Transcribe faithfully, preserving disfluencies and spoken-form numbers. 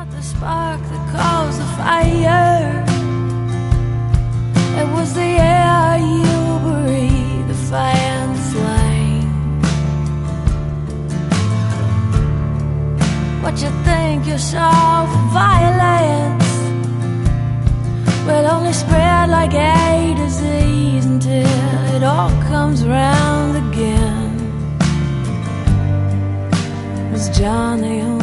The spark that caused the fire, it was the air you breathed, the fire and the flame. What you think you're soft violence will only spread like a disease until it all comes round again. Was Johnny